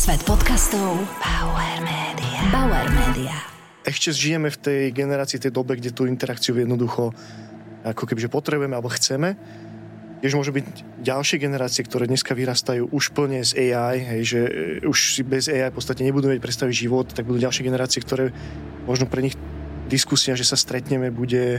Svet podcastov Bauer Media. Bauer Media. Ešte žijeme v tej generácii, tej dobe, kde tú interakciu jednoducho ako kebyže potrebujeme alebo chceme. Tiež môžu byť ďalšie generácie, ktoré dneska vyrastajú už plne z AI, hej, že už si bez AI v podstate nebudú vedieť predstaviť život, tak budú ďalšie generácie, ktoré možno pre nich diskusia, že sa stretneme, bude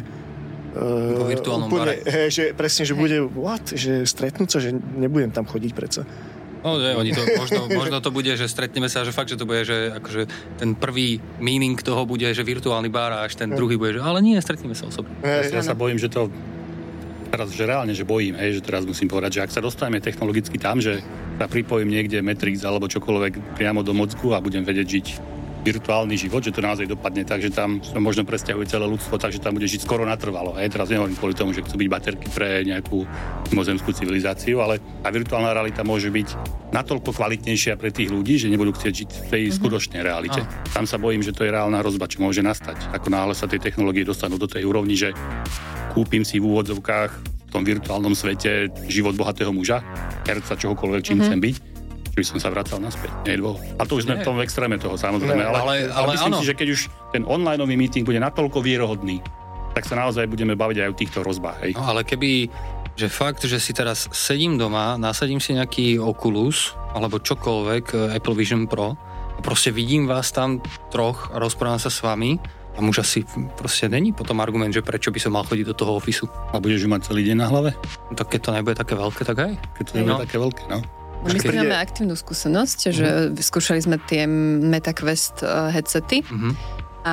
vo virtuálnom bare. Že presne, že bude že stretnúť sa, že nebudem tam chodiť predsa. No, že oni to, možno to bude, že stretneme sa, že fakt, že to bude, že akože ten prvý meaning toho bude, že virtuálny bar a až ten druhý bude, že ale nie, stretneme sa osobne. Ja sa bojím, že to teraz, že reálne, že bojím, že teraz musím povedať, že ak sa dostaneme technologicky tam, že sa pripojím niekde Matrix alebo čokoľvek priamo do mozgu a budem vedieť žiť virtuálny život, že to naozaj dopadne tak, že tam možno presťahuje celé ľudstvo, takže tam bude žiť skoro natrvalo. Teraz nehovorím kvôli tomu, že chcú byť baterky pre nejakú mimozemskú civilizáciu, ale tá virtuálna realita môže byť natoľko kvalitnejšia pre tých ľudí, že nebudú chcieť žiť v tej skutočnej realite. Tam sa bojím, že to je reálna hrozba, čo môže nastať. Ako náhle sa tie technológie dostanú do tej úrovni, že kúpim si v úvodzovkách v tom virtuálnom svete život bohatého muža, herca, čohokoľvek, čím chcem byť, by som sa vracal naspäť. A to už sme v tom extréme toho, samozrejme. Ale myslím si, že keď už ten onlineový meeting bude natoľko vierohodný, tak sa naozaj budeme baviť aj o týchto hrozbách. Hej. No, ale keby, že fakt, že si teraz sedím doma, nasadím si nejaký Oculus, alebo čokoľvek, Apple Vision Pro, a proste vidím vás tam troch a rozprávam sa s vami, a už asi proste není potom argument, že prečo by som mal chodiť do toho ofisu. A budeš ju mať celý deň na hlave? No, tak keď to nebude také veľké, tak aj. Keď to nebude také veľké, no. My si máme aktívnu skúsenosť, že skúšali sme tie MetaQuest headsety a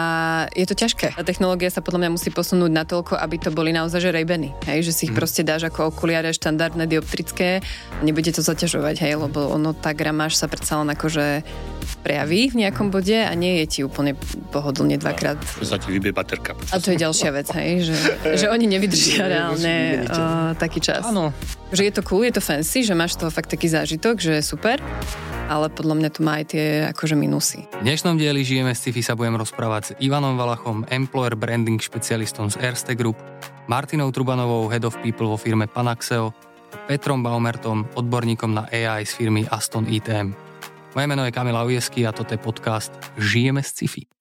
je to ťažké. Tá technológia sa podľa mňa musí posunúť natoľko, aby to boli naozaj že Ray-Bany, hej, že si ich proste dáš ako okuliare štandardné dioptrické, nebude to zaťažovať, hej, lebo ono tá gramáž sa predsa len akože prejaví v nejakom bode a nie je ti úplne pohodlne dvakrát. Sa ti vybije baterka. A to je ďalšia vec, hej, že oni nevydržia reálne taký čas. Áno. Že je to cool, je to fancy, že máš toho fakt taký zážitok, že je super, ale podľa mňa to má aj tie akože minusy. V dnešnom dieli Žijeme sci-fi sa budem rozprávať s Ivanom Valachom, employer branding špecialistom z Erste Group, Martinou Trubanovou, head of people vo firme Panaxeo, Petrom Baumertom, odborníkom na AI z firmy Aston ITM. Moje meno je Kamil Aujesky a toto je podcast Žijeme sci-fi.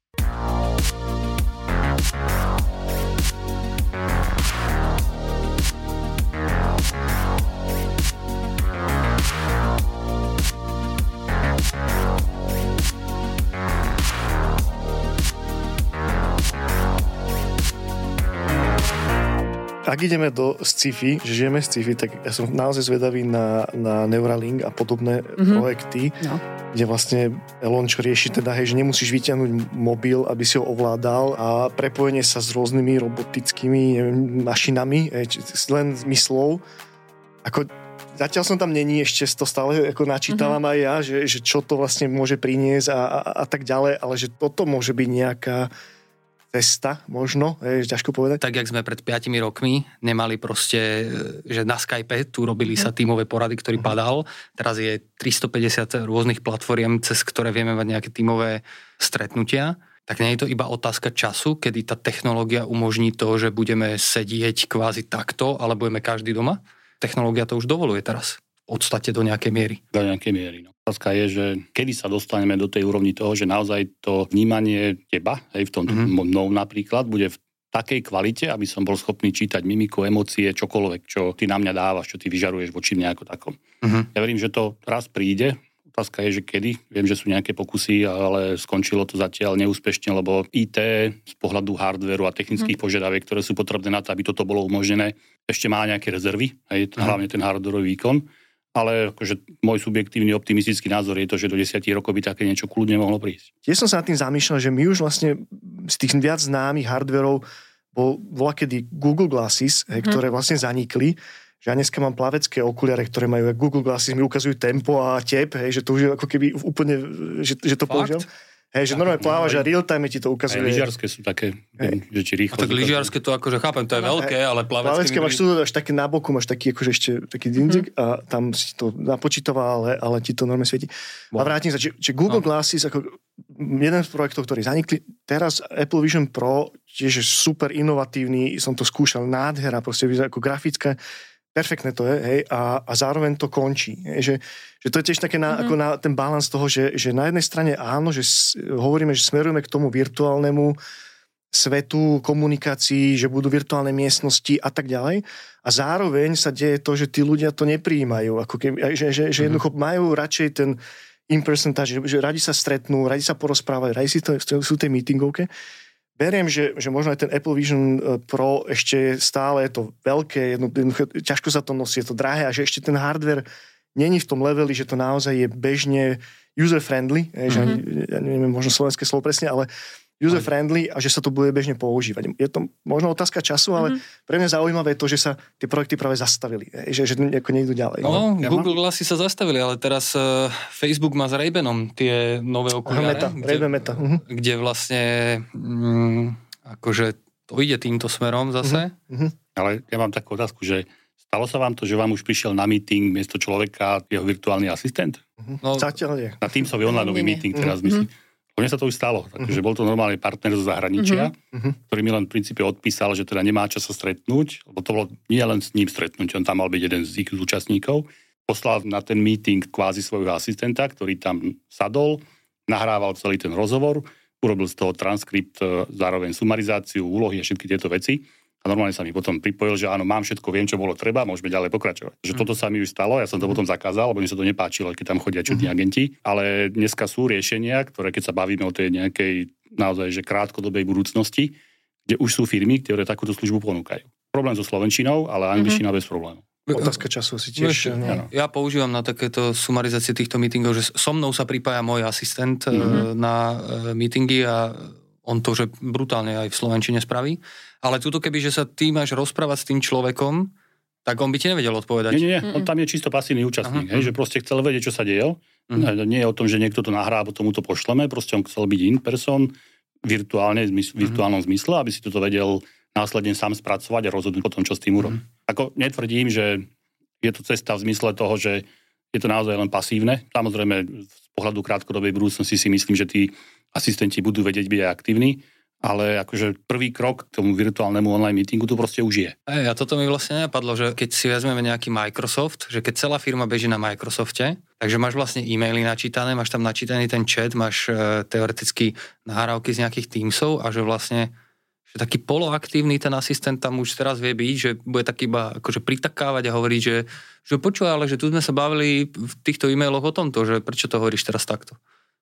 Ak ideme do sci-fi, že žijeme sci-fi, tak ja som naozaj zvedavý na Neuralink a podobné projekty, kde vlastne Elon rieši teda, že nemusíš vyťahnuť mobil, aby si ho ovládal a prepojenie sa s rôznymi robotickými mašinami, len myslou. Ako zatiaľ som tam není, ešte to stále ako načítavam aj ja, že čo to vlastne môže priniesť a tak ďalej, ale že toto môže byť nejaká cesta, možno, je ťažko povedať. Tak, jak sme pred 5 rokmi nemali proste, že na Skype tu robili sa tímové porady, ktorý padal. Teraz je 350 rôznych platform, cez ktoré vieme mať nejaké tímové stretnutia. Tak nie je to iba otázka času, kedy tá technológia umožní to, že budeme sedieť kvázi takto, ale budeme každý doma? Technológia to už dovoluje teraz. V podstate do nejakej miery. Do nejakej miery, no. Otázka je, že kedy sa dostaneme do tej úrovni toho, že naozaj to vnímanie teba, v tom mnou napríklad, bude v takej kvalite, aby som bol schopný čítať mimiku, emócie, čokoľvek, čo ty na mňa dávaš, čo ty vyžaruješ voči mne ako takom. Ja verím, že to raz príde. Otázka je, že kedy. Viem, že sú nejaké pokusy, ale skončilo to zatiaľ neúspešne, lebo IT z pohľadu hardvéru a technických požiadaviek, ktoré sú potrebné na to, aby toto bolo umožnené, ešte má nejaké rezervy, hlavne ten hardvérový výkon. Ale akože môj subjektívny optimistický názor je to, že do 10 rokov by také niečo kľudne mohlo prísť. Tiež som sa nad tým zamýšľal, že my už vlastne z tých viac známych hardverov bola kedy Google Glasses, ktoré vlastne zanikli. Že ja dneska mám plavecké okuliare, ktoré majú Google Glasses, mi ukazujú tempo a tep, že to už je ako keby úplne, že to používam. Že normálne plávaš a real time ti to ukazuje. Aj lyžiarske sú také, že ti rýchlo. A tak lyžiarske to akože chápem, to je veľké, ale plavecké máš tu až také na boku, máš taký akože ešte taký dindzik a tam si to napočítava, ale ti to normálne svieti. A vrátim sa, že Google Glasses, ako jeden z projektov, ktorí zanikli, teraz Apple Vision Pro, tiež je super inovatívny, som to skúšal, nádhera, proste vyzerá ako grafická perfektné to je, hej, a zároveň to končí. Hej, že to je tiež také ako na ten balans toho, že na jednej strane áno, že hovoríme, že smerujeme k tomu virtuálnemu svetu, komunikácii, že budú virtuálne miestnosti a tak ďalej. A zároveň sa deje to, že tí ľudia to neprijímajú. Ako keby, že jednoducho majú radšej ten in-person touch, že radi sa stretnú, radi sa porozprávajú, radi sú tej meetingovke. Beriem, že možno aj ten Apple Vision Pro ešte stále je to veľké, ťažko sa to nosí, je to drahé a že ešte ten hardware není v tom leveli, že to naozaj je bežne user-friendly, že ja neviem možno slovenské slovo presne, ale user-friendly a že sa to bude bežne používať. Je to možno otázka času, ale pre mňa zaujímavé je to, že sa tie projekty práve zastavili, že nejdu ďalej. No, Google Glassy sa zastavili, ale teraz Facebook má s Ray-Banom tie nové okuliare, Meta. Kde vlastne akože to ide týmto smerom zase. Ale ja mám takú otázku, že stalo sa vám to, že vám už prišiel na meeting miesto človeka jeho virtuálny asistent? No, zatiaľ nie. Na Teamsový online meeting teraz myslím. Mne sa to už stalo, takže bol to normálny partner zo zahraničia, ktorý mi len v princípe odpísal, že teda nemá čas sa stretnúť, lebo to bolo nie len s ním stretnúť, on tam mal byť jeden z ich účastníkov. Poslal na ten meeting kvázi svojho asistenta, ktorý tam sadol, nahrával celý ten rozhovor, urobil z toho transkript, zároveň sumarizáciu, úlohy a všetky tieto veci. A normálne sa mi potom pripojil, že áno, mám všetko, viem, čo bolo treba, môžeme ďalej pokračovať. Že toto sa mi už stalo, ja som to potom zakázal, lebo mi sa to nepáčilo, keď tam chodia čudní agenti. Ale dneska sú riešenia, ktoré keď sa bavíme o tej nejakej naozaj že krátkodobej budúcnosti, kde už sú firmy, ktoré takúto službu ponúkajú. Problém so slovenčinou, ale angličtina bez problémov. Otázka času si tiež... Ja používam na takéto sumarizácie týchto meetingov, že so mnou sa pripája môj asistent na meetingy a on to, že brutálne aj v slovenčine spraví. Ale tuto keby, že sa ty máš rozprávať s tým človekom, tak on by ti nevedel odpovedať. Nie. On tam je čisto pasívny účastník, že proste chcel vedieť, čo sa deje. Nie je o tom, že niekto to nahrá, alebo tomu to pošleme, proste on chcel byť in person, virtuálne, v virtuálnom zmysle, aby si toto vedel následne sám spracovať a rozhodnúť o tom, čo s tým urobí. Ako netvrdím, že je to cesta v zmysle toho, že je to naozaj len pasívne. Samozrejme, z pohľadu krátkodobej budúcnosti si myslím, že tí asistenti budú vedieť byť aj aktívni, ale akože prvý krok k tomu virtuálnemu online meetingu tu proste už je. A toto mi vlastne nenapadlo, že keď si vezmeme nejaký Microsoft, že keď celá firma beží na Microsofte, takže máš vlastne e-maily načítané, máš tam načítaný ten chat, máš teoreticky nahrávky z nejakých Teamsov a že vlastne že taký poloaktívny ten asistent tam už teraz vie byť, že bude taký iba akože pritakávať a hovoriť, že počúva, ale že tu sme sa bavili v týchto e-mailoch o tomto, že prečo to hovoríš teraz takto.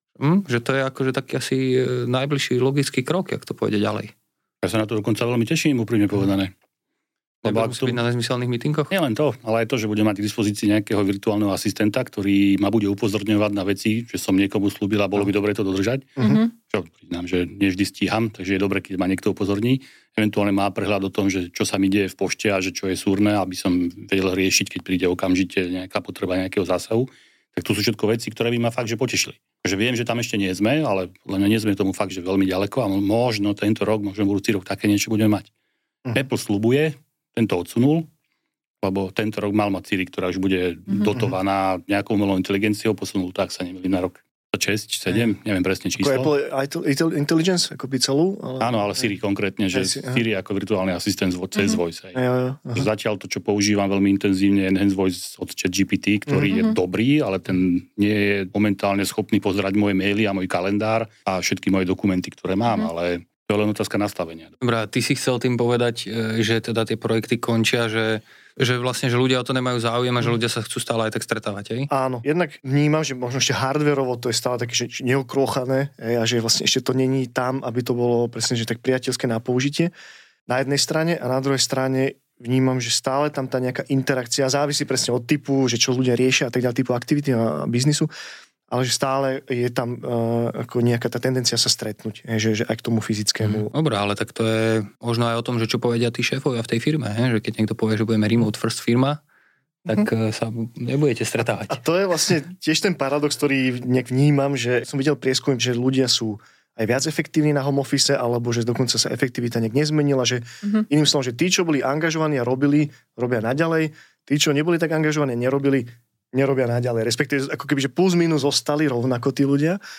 Že to je akože taký asi najbližší logický krok, jak to pôjde ďalej. Ja sa na to dokonca veľmi teším, úprimne povedané. Lebo musí byť na nezmyselných meetingoch? Nie len to, ale aj to, že budem mať k dispozícii nejakého virtuálneho asistenta, ktorý ma bude upozorňovať na veci, že som niekomu slúbil a bolo by dobre to dodržať. Čo priznám, že nie vždy stíham, takže je dobre, keď ma niekto upozorní. Eventuálne má prehľad o tom, že čo sa mi deje v pošte a že čo je súrne, aby som vedel riešiť, keď príde okamžite nejaká potreba nejakého zásahu. Tak to sú všetko veci, ktoré by ma fakt že potešili. Takže viem, že tam ešte nie sme, ale len nie sme tomu fakt, že veľmi ďaleko a možno tento rok, možno budúci rok také niečo budeme mať. Apple sľubuje, tento odsunul, lebo tento rok mal mať Siri, ktorá už bude dotovaná nejakou umelou inteligenciou, posunul tak sa nemýlim na rok 6, 7, neviem presne číslo. Ako Apple Intelligence, ako by celú? Ale... Áno, ale Siri konkrétne, že Siri ako virtuálny asistent cez Voice. Zatiaľ to, čo používam veľmi intenzívne, je Enhanced Voice od ChatGPT, ktorý je dobrý, ale ten nie je momentálne schopný pozerať moje maily a môj kalendár a všetky moje dokumenty, ktoré mám, ale to je len otázka nastavenia. Dobrá, ty si chcel tým povedať, že teda tie projekty končia, že vlastne, že ľudia o to nemajú záujem a že ľudia sa chcú stále aj tak stretávať, hej? Áno, jednak vnímam, že možno ešte hardwareovo to je stále také, že neokrochané a že vlastne ešte to není tam, aby to bolo presne, že tak priateľské na použitie na jednej strane a na druhej strane vnímam, že stále tam tá nejaká interakcia závisí presne od typu, že čo ľudia riešia a tak ďalej, typu aktivity a biznisu, ale že stále je tam ako nejaká tá tendencia sa stretnúť, že aj k tomu fyzickému. Dobre, ale tak to je možno aj o tom, že čo povedia tí šéfovia v tej firme, že keď niekto povie, že budeme remote first firma, tak sa nebudete stretávať. A to je vlastne tiež ten paradox, ktorý nejak vnímam, že som videl prieskum, že ľudia sú aj viac efektívni na home office, alebo že dokonca sa efektivita nejak nezmenila, že iným slovom, že tí, čo boli angažovaní a robia naďalej, tí, čo neboli tak angažovaní a nerobia naďalej. Respektíve ako keby, že plus minus zostali rovnako tí ľudia.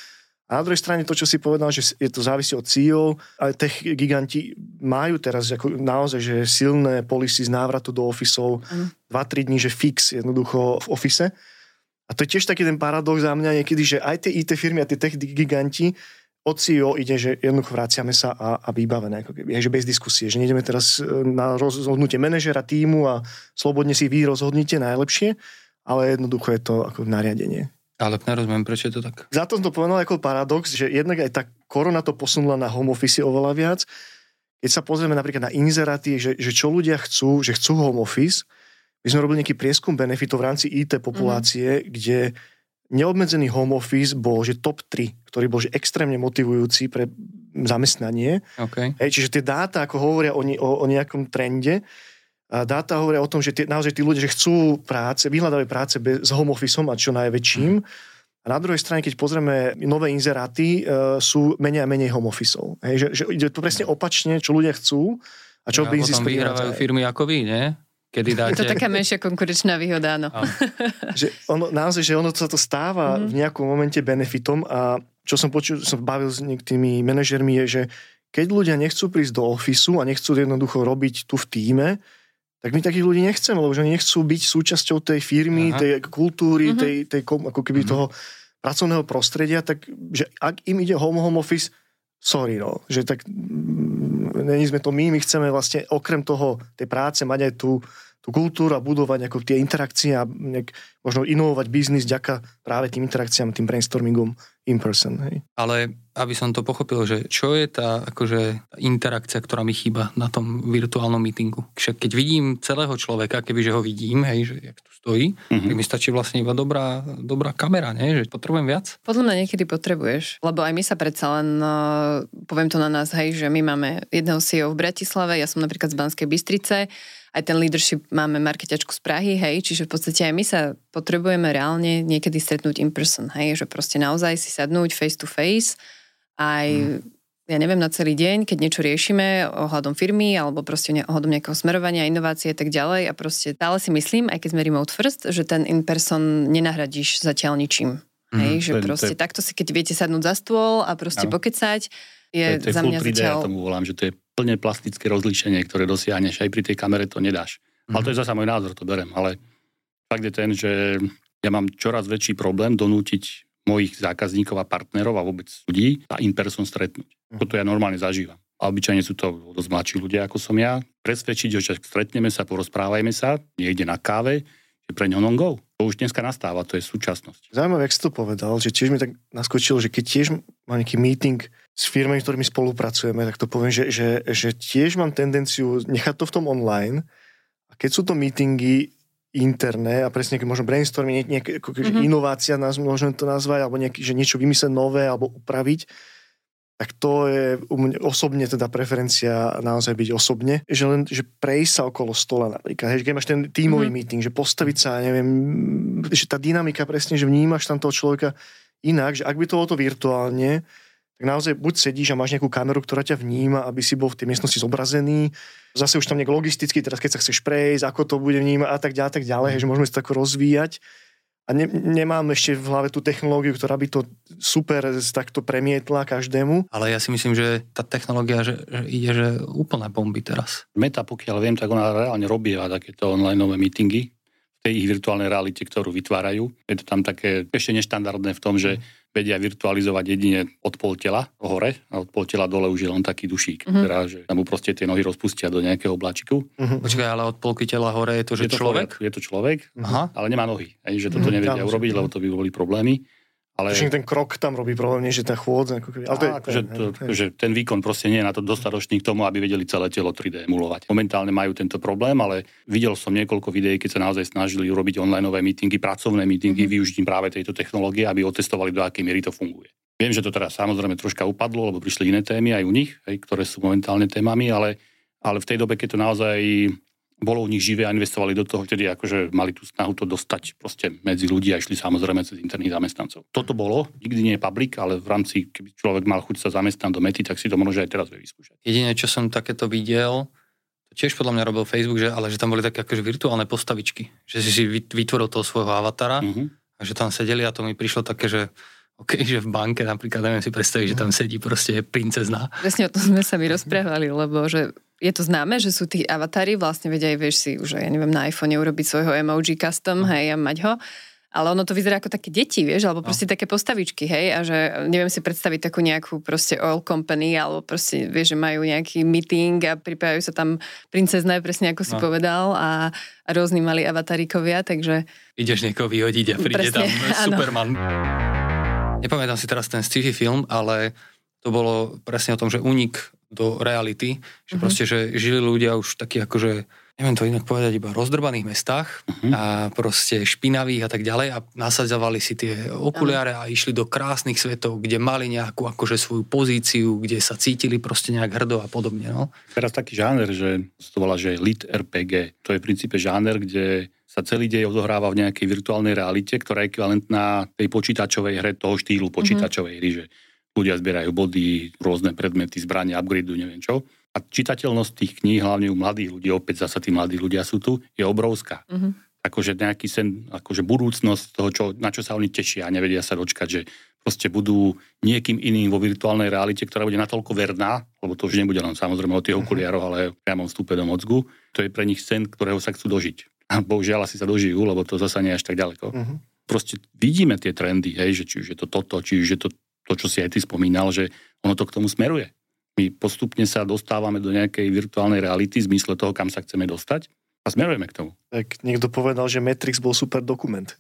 A na druhej strane to, čo si povedal, že je to závisí od CEO, ale tech giganti majú teraz ako naozaj že silné policy z návratu do ofisov, 2-3 dní, že fix jednoducho v office. A to je tiež taký ten paradox za mňa niekedy, že aj tie IT firmy a tie tech giganti od CEO ide, že jednoducho vraciame sa a vybavené, ako keby, že bez diskusie, že nejdeme teraz na rozhodnutie manažera týmu a slobodne si vy rozhodnite najlepšie, ale jednoducho je to ako nariadenie. Ale nerozumiem, prečo je to tak. Za to som to povedal ako paradox, že jednak aj tá korona to posunula na home office oveľa viac. Keď sa pozrieme napríklad na inzeráty, že čo ľudia chcú, že chcú home office, my sme robili nejaký prieskum benefitov v rámci IT populácie, kde neobmedzený home office bol, že top 3, ktorý bol že extrémne motivujúci pre zamestnanie. Okay. Čiže tie dáta, ako hovoria o nejakom trende, dáta hovoria o tom, že naozaj tí ľudia, že chcú práce, vyhľadávajú práce s home officeom a čo najväčším. A na druhej strane, keď pozrieme nové inzeráty, sú menej a menej home officeov. Že ide to presne opačne, čo ľudia chcú a čo by potom vyhrávajú firmy ako vy, nie? Kedy dáte... Je to taká menšia konkurenčná výhoda, áno. Že naozaj, že ono sa to stáva v nejakom momente benefitom a čo som počul, som bavil s niektorými manažermi, je, že keď ľudia nechcú prísť do ofisu a nechcú jednoducho robiť tu v tíme, tak my takých ľudí nechceme, lebo že oni nechcú byť súčasťou tej firmy, tej kultúry, tej ako keby toho pracovného prostredia, tak že ak im ide home office, sorry, no, že tak není sme to my chceme vlastne okrem toho, tej práce mať aj tú kultúru a budovať ako tie interakcie a možno inovovať biznis vďaka práve tým interakciám, tým brainstormingom in person. Hej. Ale aby som to pochopil, že čo je tá akože interakcia, ktorá mi chýba na tom virtuálnom meetingu? Však keď vidím celého človeka, kebyže ho vidím, hej, že jak tu stojí, tak mi stačí vlastne iba dobrá kamera, nie? Že potrebujem viac? Podľa mňa niekedy potrebuješ, lebo aj my sa predsa len, poviem to na nás, hej, že my máme jedného CEO v Bratislave, ja som napríklad z Banskej Bystrice, aj ten leadership máme marketiačku z Prahy, hej, čiže v podstate aj my sa potrebujeme reálne niekedy stretnúť in person, hej, že proste naozaj si sadnúť face to face, aj, ja neviem, na celý deň, keď niečo riešime ohľadom firmy, alebo proste ohľadom nejakého smerovania, inovácie a tak ďalej a proste stále si myslím, aj keď sme remote first, že ten in person nenahradíš zatiaľ ničím, hej, že proste takto si, keď viete sadnúť za stôl a proste pokecať, je za mňa zatiaľ... Ja tomu volám, že to je plne plastické rozlíšenie, ktoré dosiahneš, aj pri tej kamere to nedáš. Ale to je zasa môj názor, to berem, ale fakt je ten, že ja mám čoraz väčší problém donútiť mojich zákazníkov a partnerov a vôbec ľudí a in person stretnúť. Toto ja normálne zažívam. A obyčajne sú to dosť mladší ľudia, ako som ja. Presvedčiť, že stretneme sa, porozprávajme sa, niekde na káve, že pre ňo go. To už dneska nastáva, to je súčasnosť. Zaujímavé, jak si to povedal, že tiež mi tak naskočilo, že keď tiež mám nejaký meeting s firmami, ktorými spolupracujeme, tak to poviem, že tiež mám tendenciu nechať to v tom online a keď sú to meetingy interné a presne možno brainstorming, nejaká inovácia, môžeme to nazvať, alebo že niečo vymysleť nové alebo upraviť, tak to je u mňa osobne teda preferencia naozaj byť osobne, že prejsť sa okolo stola napríklad, že keď máš ten tímový meeting, že postaviť sa, neviem, že tá dynamika presne, že vnímaš tam toho človeka inak, že ak by to bolo to virtuálne, tak naozaj buď sedíš a máš nejakú kameru, ktorá ťa vníma, aby si bol v tej miestnosti zobrazený, zase už tam nejak logisticky, teraz keď sa chceš prejsť, ako to bude vnímať a tak ďalej, že môžeme sa tak rozvíjať. A nemám ešte v hlave tú technológiu, ktorá by to super takto premietla každému. Ale ja si myslím, že tá technológia že ide, že úplné bomby teraz. Meta, pokiaľ viem, tak ona reálne robieva takéto onlineové meetingy v tej ich virtuálnej realite, ktorú vytvárajú. Je to tam také ešte neštandardné v tom, že vedia virtualizovať jedine od pol tela hore a od pol tela dole už je len taký dušík. Teda, že tam mu proste tie nohy rozpustia do nejakého obláčiku. Počkaj, ale od polky tela hore je to, že človek? Je to človek, ale nemá nohy. Že toto nevedia urobiť, lebo to by boli problémy. Ale... Ten krok tam robí problém, nie že ten chôdza. Že ten výkon proste nie je na to dostatočný k tomu, aby vedeli celé telo 3D emulovať. Momentálne majú tento problém, ale videl som niekoľko videí, keď sa naozaj snažili urobiť onlineové meetingy, pracovné meetingy, využitím práve tejto technológie, aby otestovali, do akej miery to funguje. Viem, že to teraz samozrejme troška upadlo, lebo prišli iné témy aj u nich, ktoré sú momentálne témami, ale v tej dobe, keď to naozaj bolo u nich živé a investovali do toho, vtedy akože mali tú snahu to dostať proste medzi ľudí a išli samozrejme cez interných zamestnancov. Toto bolo, nikdy nie je public, ale v rámci, keby človek mal chuť sa zamestnať do Mety, tak si to môže aj teraz vyskúšať. Jediné, čo som takéto videl, to tiež podľa mňa robil Facebook, že tam boli také akože virtuálne postavičky, že si vytvoril toho svojho avatara a že tam sedeli a to mi prišlo také, že OK, že v banke napríklad, neviem si predstaviť, že tam sedí proste princezná. Presne o tom sme sa mi rozprávali, lebo že je to známe, že sú tí avatári, vlastne vedia aj, vieš si už, ja neviem, na iPhone urobiť svojho emoji custom, hej, a mať ho. Ale ono to vyzerá ako také deti, vieš, alebo proste také postavičky, hej, a že neviem si predstaviť takú nejakú proste oil company, alebo proste, vieš, že majú nejaký meeting a pripájajú sa tam princezné, presne ako si povedal, a rôzni mali avataríkovia, takže... Ideš niekoho vyhodiť a príde presne, tam Superman. Nepamätám si teraz ten sci-fi film, ale to bolo presne o tom, že únik do reality, že proste, že žili ľudia už takí akože, neviem to inak povedať, iba rozdrbaných mestách a proste špinavých a tak ďalej a nasadzovali si tie okuliare a išli do krásnych svetov, kde mali nejakú akože svoju pozíciu, kde sa cítili proste nejak hrdo a podobne, no. Teraz taký žáner, že to volá, že lit RPG. To je v princípe žáner, kde sa celý dej odohráva v nejakej virtuálnej realite, ktorá je ekvivalentná tej počítačovej hre, toho štýlu počítačovej hry, že ľudia zbierajú body, rôzne predmety, zbranie, upgradeujú, neviem čo. A čitateľnosť tých kníh, hlavne u mladých ľudí, opäť zasa tí mladí ľudia sú tu, je obrovská. Akože nejaký sen, akože budúcnosť toho, na čo sa oni tešia a nevedia sa dočkať, že proste budú niekým iným vo virtuálnej realite, ktorá bude natoľko verná, lebo to už nebude len samozrejme o tých okuliároch, ale priamo vstupe do mozgu. To je pre nich sen, ktorého sa chcú dožiť. A bohužiaľ asi sa dožijú, lebo to zasa nie je až tak ďaleko. Proste vidíme tie trendy, hej, že či už je to toto, či už je to, čo si aj ty spomínal, že ono to k tomu smeruje. My postupne sa dostávame do nejakej virtuálnej reality v zmysle toho, kam sa chceme dostať a smerujeme k tomu. Tak niekto povedal, že Matrix bol super dokument.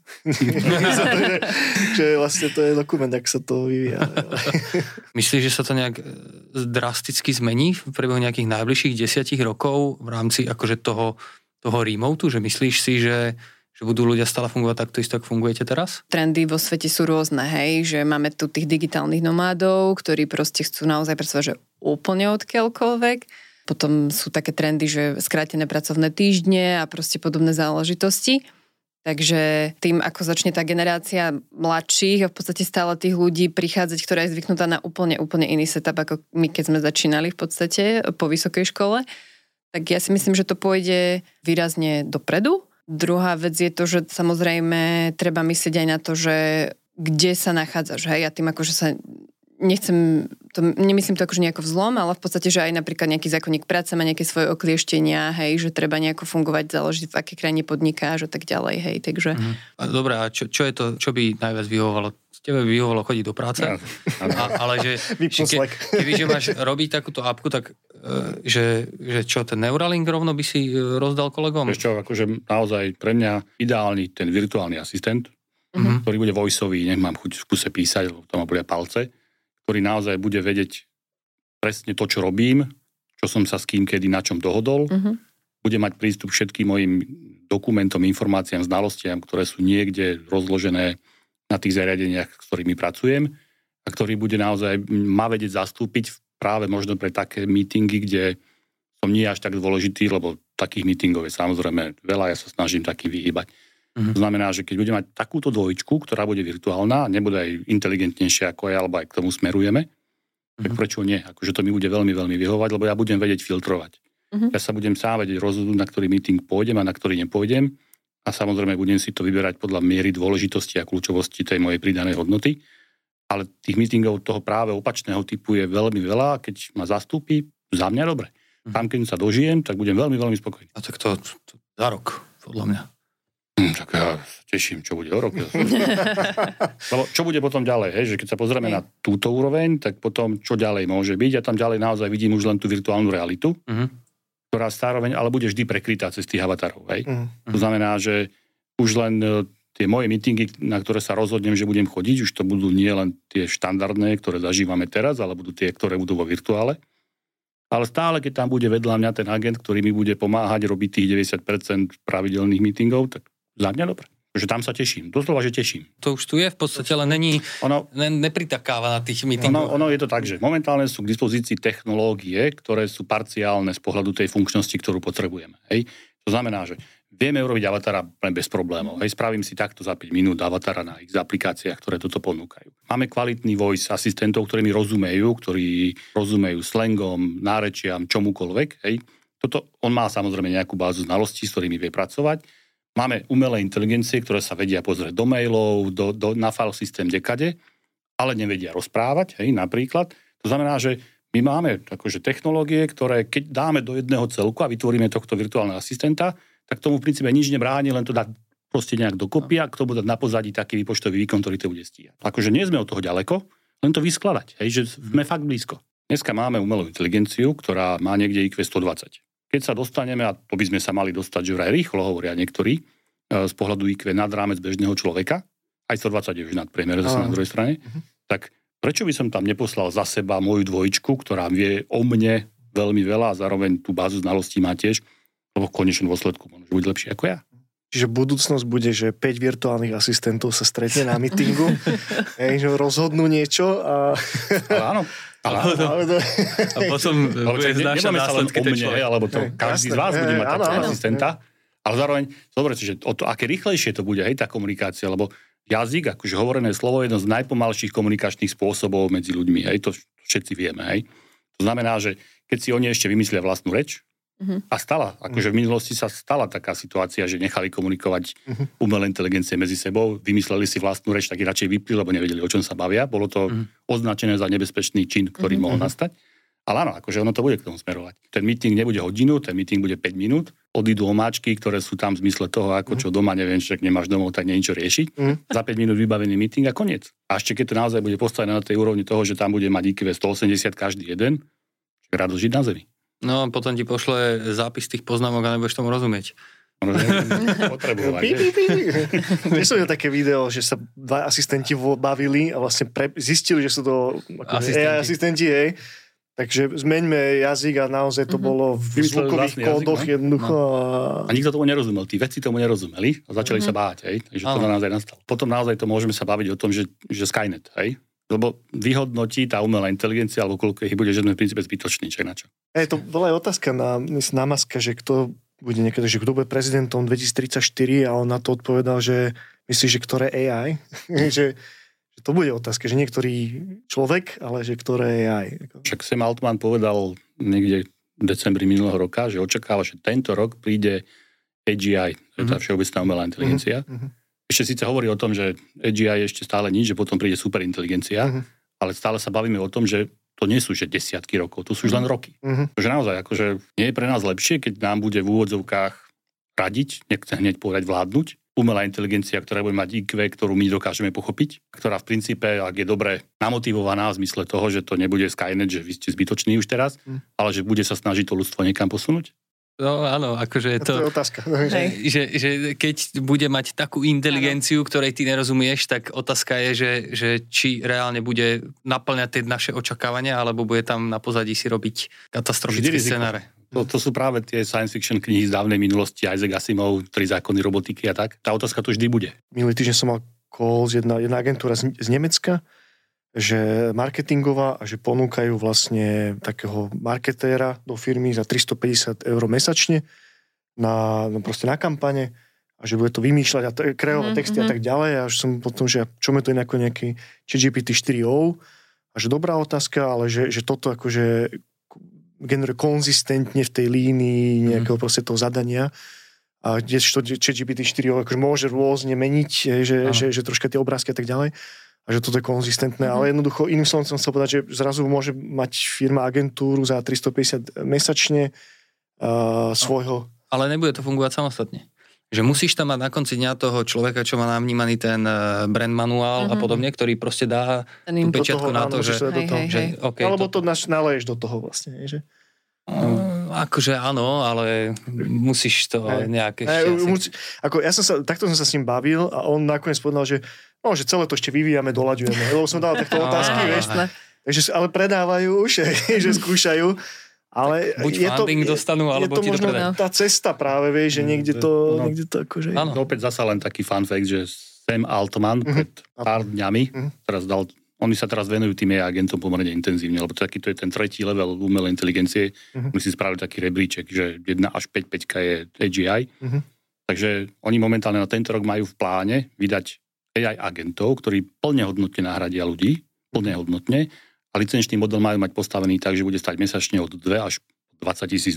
že vlastne to je dokument, ak sa to vyvíja. Myslíš, že sa to nejak drasticky zmení v priebehu nejakých najbližších 10 rokov v rámci akože toho remotu? Že myslíš si, že budú ľudia stále fungovať takto isto, ako fungujete teraz? Trendy vo svete sú rôzne, hej, že máme tu tých digitálnych nomádov, ktorí proste chcú naozaj pracovať, že úplne odkiaľkoľvek. Potom sú také trendy, že skrátené pracovné týždne a proste podobné záležitosti. Takže tým, ako začne tá generácia mladších a v podstate stále tých ľudí prichádzať, ktorá je zvyknutá na úplne iný setup, ako my, keď sme začínali v podstate po vysokej škole, tak ja si myslím, že to pôjde výrazne dopredu. Druhá vec je to, že samozrejme treba myslieť aj na to, že kde sa nachádzaš, hej, a tým akože sa nemyslím to akože nejako vzlom, ale v podstate, že aj napríklad nejaký zákonník práce má nejaké svoje oklieštenia, hej, že treba nejako fungovať, záležiť v akej krajine podnikáš a tak ďalej, hej, takže... Dobre, a čo je to, čo by najviac vyhovovalo? Tebe by vyhovovalo chodiť do práce, ale že kebyže máš robiť takúto apku, tak že čo, ten Neuralink rovno by si rozdal kolegom? Vieš čo, akože naozaj pre mňa ideálny ten virtuálny asistent, ktorý bude voiceový, nech mám chuť v kuse písať, lebo to ma bolia palce, ktorý naozaj bude vedieť presne to, čo robím, čo som sa s kým, kedy, na čom dohodol, bude mať prístup všetkým mojim dokumentom, informáciám, znalostiam, ktoré sú niekde rozložené na tých zariadeniach, s ktorými pracujem a ktorý bude naozaj ma vedieť zastúpiť práve možno pre také meetingy, kde som nie až tak dôležitý, lebo takých meetingov je samozrejme veľa, ja sa snažím takým vyhýbať. To znamená, že keď budem mať takúto dvojičku, ktorá bude virtuálna, nebude aj inteligentnejšia ako ja, alebo aj k tomu smerujeme, tak prečo nie? Akože to mi bude veľmi vyhovovať, lebo ja budem vedieť filtrovať. Ja sa budem sám vedieť rozhodnúť, na ktorý meeting pôjdem a na ktorý nepôjdem. A samozrejme budem si to vyberať podľa miery dôležitosti a kľúčovosti tej mojej pridanej hodnoty. Ale tých meetingov toho práve opačného typu je veľmi veľa. Keď ma zastúpi, za mňa dobre. Tam, keď sa dožijem, tak budem veľmi spokojný. A tak to za rok, podľa mňa. Tak ja sa teším, čo bude o rok. Lebo čo bude potom ďalej, hej? Že keď sa pozrieme na túto úroveň, tak potom čo ďalej môže byť. Ja tam ďalej naozaj vidím už len tú virtuálnu realitu, ktorá zároveň ale bude vždy prekrytá cez tých avatarov. Hej? To znamená, že už len tie moje meetingy, na ktoré sa rozhodnem, že budem chodiť, už to budú nie len tie štandardné, ktoré zažívame teraz, ale budú tie, ktoré budú vo virtuále. Ale stále, keď tam bude vedľa mňa ten agent, ktorý mi bude pomáhať robiť tých 90% pravidelných meetingov, tak za mňa dobre. Že tam sa teším. Doslova, že teším. To už tu je v podstate, ale nepritakáva na tých meetingoch. Ono je to tak, že momentálne sú k dispozícii technológie, ktoré sú parciálne z pohľadu tej funkčnosti, ktorú potrebujeme. Hej? To znamená, že vieme urobiť avatara bez problémov. Hej? Spravím si takto za 5 minút avatara na ich aplikáciách, ktoré toto ponúkajú. Máme kvalitný voice asistentov, ktorí mi rozumejú, slangom, nárečiam, čomukoľvek. Hej? Toto, on má samozrejme nejakú bázu znalostí, s ktorými vie pracovať. Máme umelé inteligencie, ktoré sa vedia pozrieť do mailov, na file systém dekade ale nevedia rozprávať, hej, napríklad. To znamená, že my máme akože technológie, ktoré keď dáme do jedného celku a vytvoríme tohto virtuálneho asistenta, tak tomu v princípe nič nebráni, len to dať proste nejak dokopy a k tomu dať na pozadí taký výpočtový výkon, ktorý to bude stíhať. Akože nie sme od toho ďaleko, len to vyskladať, hej, že sme fakt blízko. Dneska máme umelú inteligenciu, ktorá má niekde IQ 120. Keď sa dostaneme, a to by sme sa mali dostať, že vraj rýchlo hovoria niektorí, z pohľadu IQ nad rámec bežného človeka, aj 120 je už nad priemer, zase na druhej strane, tak prečo by som tam neposlal za seba moju dvojičku, ktorá vie o mne veľmi veľa a zároveň tú bázu znalostí má tiež, lebo v konečnom dôsledku môže byť lepšie ako ja. Čiže budúcnosť bude, že 5 virtuálnych asistentov sa stretne na meetingu, že rozhodnú niečo a... Áno. A potom bude znášať následky ten človek. Alebo to každý z vás bude mať takého asistenta. Ale zároveň, zoberete, že o to, aké rýchlejšie to bude, hej, tá komunikácia, lebo jazyk, akože hovorené slovo, je jedno z najpomalších komunikačných spôsobov medzi ľuďmi, hej, to všetci vieme, hej. To znamená, že keď si oni ešte vymyslia vlastnú reč, a akože v minulosti sa stala taká situácia, že nechali komunikovať umelé inteligencie medzi sebou, vymysleli si vlastnú reč, tak radšej vypli, lebo nevedeli, o čom sa bavia. Bolo to označené za nebezpečný čin, ktorý mohol nastať. Ale áno, akože ono to bude k tomu smerovať. Ten meeting nebude hodinu, ten meeting bude 5 minút. Odídu omáčky, ktoré sú tam v zmysle toho, ako čo doma, neviem, že nemáš domov, tak nie niečo riešiť. Za 5 minút vybavený meeting a koniec. A ešte keď to naozaj bude postavené na tej úrovni toho, že tam bude mať IQ 180 každý jeden, radosť žiť na zemi. No, potom ti pošle zápis tých poznámok a nebudeš tomu rozumieť. Potrebovať. Vieš som také video, že sa dva asistenti bavili a vlastne zistili, že sú to asistenti, hej. Takže zmeňme jazyk a naozaj to bolo v zvukových kódoch jednoducho. A nikto tomu nerozumel. Tí vedci tomu nerozumeli a začali sa báť, hej. Takže to naozaj nastalo. Potom naozaj to môžeme sa baviť o tom, že Skynet, hej. Lebo vyhodnotí tá umelá inteligencia, alebo koľko ich bude, že sme v princípe zbytoční, čak na čo. To bola aj otázka na Muska, že kto bude niekedy, že kto bude prezidentom 2034 a on na to odpovedal, že myslí, že ktoré AI, že to bude otázka, že niektorý človek, ale že ktoré AI. Však Sam Altman povedal niekde v decembri minulého roka, že očakáva, že tento rok príde AGI, to je tá všeobecná umelá inteligencia. Ešte síce hovorí o tom, že AGI je ešte stále nič, že potom príde superinteligencia, ale stále sa bavíme o tom, že to nie sú že desiatky rokov, to sú už len roky. Takže naozaj, akože nie je pre nás lepšie, keď nám bude v úvodzovkách radiť, nechce hneď povedať vládnuť, umelá inteligencia, ktorá bude mať IQ, ktorú my dokážeme pochopiť, ktorá v princípe, ak je dobre namotivovaná v zmysle toho, že to nebude Skynet, že vy ste zbytoční už teraz, ale že bude sa snažiť to ľudstvo niekam posunúť. No áno, akože to je otázka. Že keď bude mať takú inteligenciu, ktorej ty nerozumieš, tak otázka je, že či reálne bude naplňať tie naše očakávania, alebo bude tam na pozadí si robiť katastrofické scenáre. To sú práve tie science fiction knihy z dávnej minulosti, Isaac Asimov, 3 zákony robotiky a tak. Tá otázka tu vždy bude. Minulý týždeň som mal call z jedna agentúra z Nemecka, že marketingová a že ponúkajú vlastne takého marketéra do firmy za 350 € mesačne proste na kampane a že bude to vymýšľať a kreovať texty a tak ďalej a že som potom, že čo je to ako nejaký ChatGPT 4o a že dobrá otázka, ale že toto akože generuje konzistentne v tej línii nejakého proste toho zadania a kdežto ChatGPT 4o akože môže rôzne meniť, že troška tie obrázky a tak ďalej. A že toto je konzistentné, ale jednoducho iným slovom som chcel povedať, že zrazu môže mať firma agentúru za 350 mesačne svojho. Ale nebude to fungovať samostatne. Že musíš tam mať na konci dňa toho človeka, čo má navnímaný ten brand manuál a podobne, ktorý proste dá tú pečiatku na to, že... Okay, alebo to naleješ do toho vlastne, že... Akože áno, ale musíš to nejaké takto som sa s ním bavil a on nakoniec povedal, že celé to ešte vyvíjame, doľaďujeme. Lebo som dal takto otázky, vieš. Takže, ale predávajú už, že skúšajú. Ale buď funding dostanú, alebo ti to predajú. Tá cesta práve, vieš, že niekde to akože... Áno. Opäť zasa len taký fun fact, že Sam Altman pred pár dňami teraz oni sa teraz venujú tým AI agentom pomerne intenzívne, lebo to je ten tretí level umelej inteligencie. My si spravili taký rebríček, že 1 až 5 je AGI. Takže oni momentálne na tento rok majú v pláne vydať AI agentov, ktorí plne hodnotne nahradia ľudí, plne hodnotne, a licenčný model majú mať postavený tak, že bude stať mesačne od 2 až $20,000.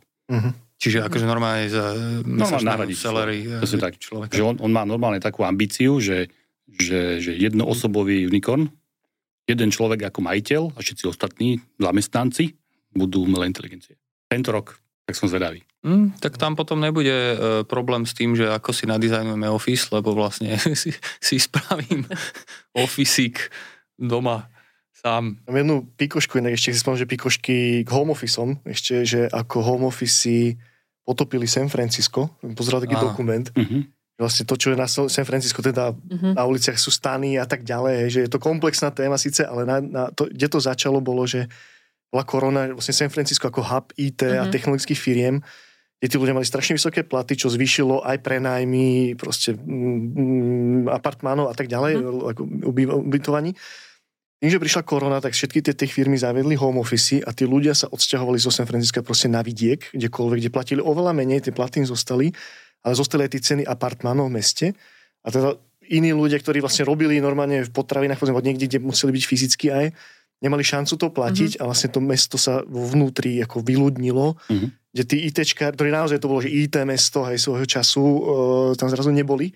Čiže akože normálne za mesačný salary človeka. Že on má normálne takú ambíciu, že jednoosobový unicorn jeden človek ako majiteľ a všetci ostatní zamestnanci budú umelé inteligencie. Tento rok, tak som zvedavý. Tak tam potom nebude problém s tým, že ako si nadizajnujeme Office, lebo vlastne si spravím officík doma sám. Mám jednu pikošku, ešte si spomínam, že pikošky k home officeom, ešte, že ako home office potopili San Francisco, pozeral taký dokument, vlastne to, čo je na San Francisco, teda na uliciach sú stany a tak ďalej, že je to komplexná téma síce, ale kde to začalo bolo, že bola korona, vlastne San Francisco ako hub IT a technologických firiem, kde tí ľudia mali strašne vysoké platy, čo zvýšilo aj prenájmy proste apartmánov a tak ďalej, ako ubytovaní. Tým, že prišla korona, tak všetky tie firmy zaviedli home office a tí ľudia sa odsťahovali zo San Francisca proste na vidiek, kdekoľvek, kde platili oveľa menej, tie platy im zostali, ale zostali aj tie ceny apartmánov v meste. A teda iní ľudia, ktorí vlastne robili normálne v potravinách, povedzme, niekde, kde museli byť fyzicky aj, nemali šancu to platiť a vlastne to mesto sa vo vnútri ako vyľudnilo, kde tí ITčkári, ktorí naozaj to bolo, že IT mesto aj svojho času tam zrazu neboli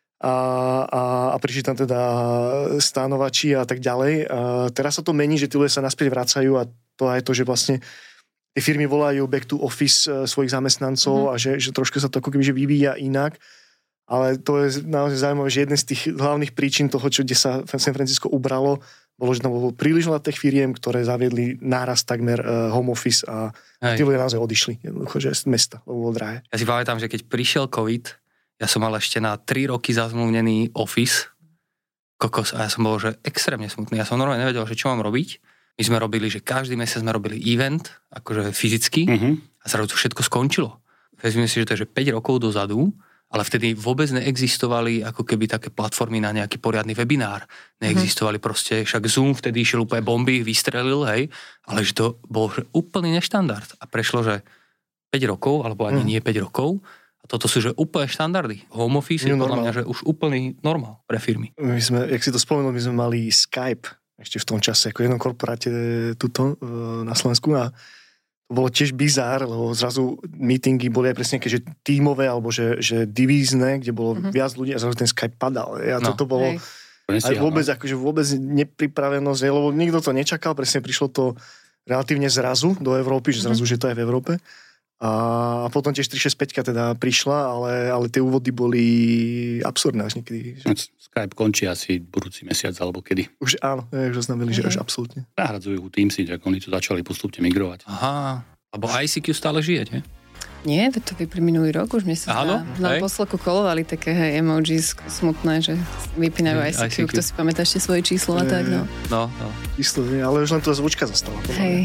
a prišli tam teda stánovači a tak ďalej. A teraz sa to mení, že tí ľudia sa naspäť vracajú a to aj to, že vlastne tie firmy volajú back to office svojich zamestnancov a že trošku sa to ako keby že vyvíja inak. Ale to je naozaj zaujímavé, že jeden z tých hlavných príčin toho, kde sa San Francisco ubralo, bolo, že tam bolo príliš veľa tých firiem, ktoré zaviedli náraz takmer home office a tí ľudia naozaj odišli jednoducho, že z mesta, lebo bolo drahé. Ja si pamätám, že keď prišiel COVID, ja som mal ešte na 3 roky zazmluvnený office, kokos, a ja som bol, že extrémne smutný. Ja som normálne nevedel, že čo mám robiť. My sme robili, že každý mesiac sme robili event, akože fyzicky, a zrazu to všetko skončilo. Vezmime si, že to je 5 rokov dozadu, ale vtedy vôbec neexistovali ako keby také platformy na nejaký poriadny webinár. Neexistovali proste, však Zoom vtedy išiel úplne bomby, vystrelil, hej, ale že to bol že úplný neštandard. A prešlo, že 5 rokov, alebo ani nie 5 rokov, a toto sú že úplne štandardy. Home office je podľa mňa, že už úplný normál pre firmy. My sme, jak si to spomenul, my sme mali Skype ešte v tom čase, ako v jednom korporáte tuto na Slovensku a to bolo tiež bizár, lebo zrazu meetingy boli aj presne že tímové, alebo že divízne, kde bolo viac ľudí a zrazu ten Skype padal. Toto bolo aj vôbec nepripravenosť, lebo nikto to nečakal, presne prišlo to relatívne zrazu do Európy, že zrazu, že to je v Európe. A potom tiež 365 teda prišla, ale tie úvody boli absurdné až niekedy. Že... Skype končí asi budúci mesiac, alebo kedy. Už áno, už znamenali, že až absolútne. Nahradzujú Teamsy, že oni to začali postupne migrovať. Aha, lebo ICQ stále žije, nie? Nie, to vyprí minulý rok, už mi sa na posleku kolovali také emojis smutné, že vypínajú ICQ, kto si pamätá ešte svoje číslo a tak, no. No. Číslo, ale už len to zvučka zostala. Hej.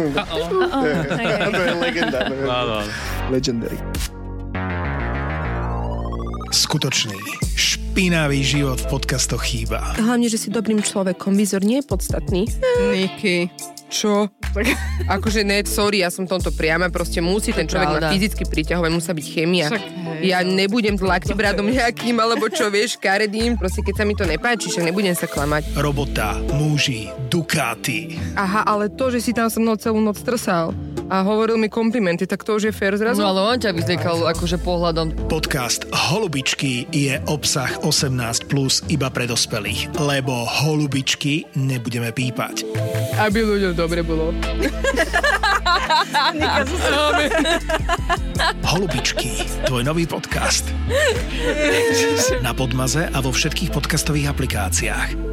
To je legenda. Legendary. Skutočný, špinavý život v podcastoch chýba. Hlavne, že si dobrým človekom. Výzor nie je podstatný. Niky, čo? Akože ne, sorry, ja som tomto priama, proste musí ten človek ma fyzicky priťahovať, musí byť chémia. Ja nebudem tlakťobradom nejakým, alebo čo vieš, karedím, proste keď sa mi to nepáči, však nebudem sa klamať. Robota, muži, Ducati. Aha, ale to, že si tam so mnou celú noc trsal a hovoril mi komplimenty, tak to už je fér zrazu. No ale on ťa vyzliekal akože pohľadom. Podcast Holubičky je obsah 18+, iba pre dospelých, lebo holubičky nebudeme pípať. Aby ľuďom dobre bolo. Holubičky, tvoj nový podcast. Na Podmaze a vo všetkých podcastových aplikáciách.